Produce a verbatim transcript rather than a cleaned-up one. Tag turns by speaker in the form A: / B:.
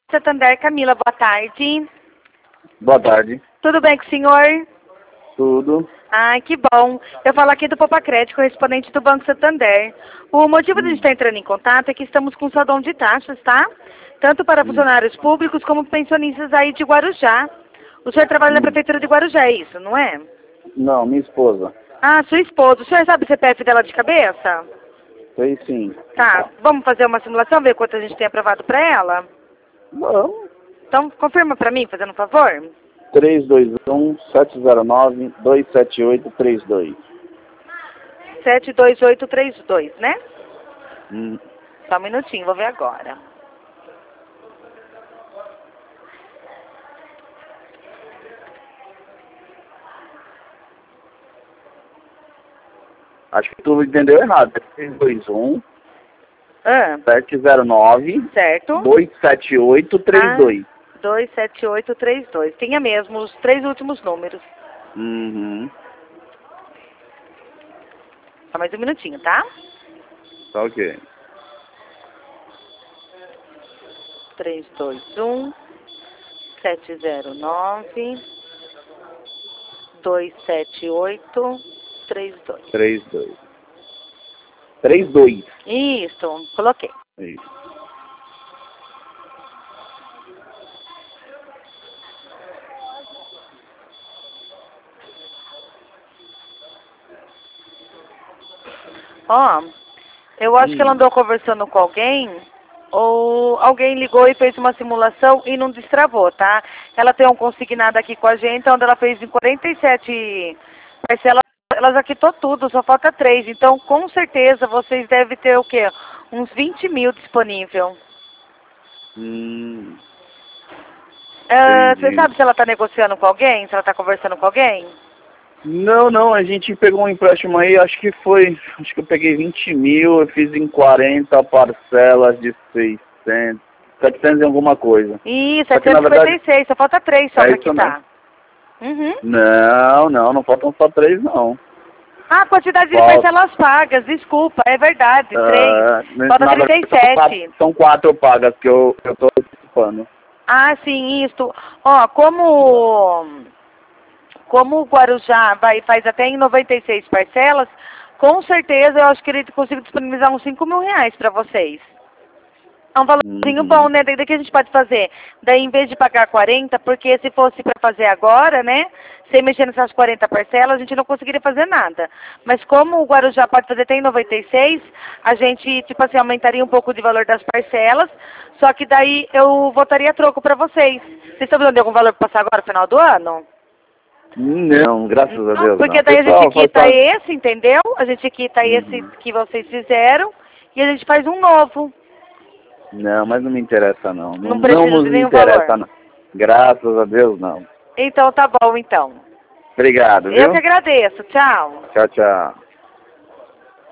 A: Santander, Camila, boa tarde.
B: Boa tarde.
A: Tudo bem com o senhor?
B: Tudo.
A: Ai, que bom. Eu falo aqui do Popacred, correspondente do Banco Santander. O motivo de a gente estar entrando em contato é que estamos com saldão de taxas, tá? Tanto para funcionários públicos como pensionistas aí de Guarujá. O senhor trabalha na Prefeitura de Guarujá, é isso, não é?
B: Não, minha esposa.
A: Ah, sua esposa. O senhor sabe o C P F dela de cabeça?
B: Sei sim.
A: Tá, vamos fazer uma simulação, ver quanto a gente tem aprovado para ela?
B: Não.
A: Então, confirma para mim, fazendo um favor.
B: três dois um, sete zero nove, dois sete oito três dois.
A: sete dois oito três dois, né?
B: Hum.
A: Só um minutinho, vou ver agora.
B: Acho que tu entendeu errado. três dois um,
A: Ah,
B: sete zero nove,
A: certo.
B: dois sete oito três dois.
A: Ah, dois sete oito três dois. Tinha mesmo os três últimos números.
B: Uhum.
A: Só mais um minutinho, tá?
B: Tá ok.
A: três dois um, sete zero nove, dois sete oito três dois.
B: três dois. três dois.
A: Isso, coloquei.
B: Isso.
A: Ó, eu acho
B: Hum.
A: que ela andou conversando com alguém, ou alguém ligou e fez uma simulação e não destravou, tá? Ela tem um consignado aqui com a gente, onde ela fez em quarenta e sete parcelas, ela já quitou tudo, só falta três. Então, com certeza, vocês devem ter o quê? Uns vinte mil disponível.
B: Hum.
A: Ah, você
B: Entendi.
A: sabe se ela está negociando com alguém? Se ela está conversando com alguém?
B: Não, não, a gente pegou um empréstimo aí, acho que foi, acho que eu peguei vinte mil, eu fiz em quarenta parcelas de seiscentos, setecentos e alguma coisa.
A: Ih,
B: Só que, na
A: setecentos e cinquenta e seis,
B: verdade,
A: só falta três só
B: é
A: para
B: isso
A: quitar. Uhum.
B: Não, não, não faltam só três, não.
A: Ah, quantidade de
B: Falta.
A: parcelas pagas, desculpa, é verdade, três.
B: Ah,
A: Falta
B: na
A: trinta e
B: verdade, são quatro,
A: sete.
B: são quatro pagas que eu, eu tô participando.
A: Ah, sim, isso. Ó, como, como o Guarujá vai, faz até em noventa e seis parcelas, com certeza eu acho que ele consigo disponibilizar uns cinco mil reais para vocês. É um valorzinho
B: Uhum.
A: bom, né? Daí que a gente pode fazer. Daí, em vez de pagar quarenta, porque se fosse para fazer agora, né? Sem mexer nessas quarenta parcelas, a gente não conseguiria fazer nada. Mas como o Guarujá pode fazer até em noventa e seis, a gente, tipo assim, aumentaria um pouco de valor das parcelas. Só que daí eu votaria troco para vocês. Vocês estão vendo algum valor para passar agora no final do ano?
B: Não, graças a
A: Não,
B: Deus
A: porque
B: não.
A: daí a
B: Pessoal,
A: gente
B: faz
A: quita
B: parte.
A: esse, entendeu? A gente quita esse
B: Uhum.
A: que vocês fizeram e a gente faz um novo.
B: Não, mas não me interessa não. Não,
A: Não
B: não
A: precisa
B: nos
A: de nenhum
B: interessa
A: valor.
B: não. Graças a Deus não.
A: Então tá bom, então.
B: Obrigado,
A: Eu que
B: viu?
A: agradeço. Tchau.
B: Tchau, tchau.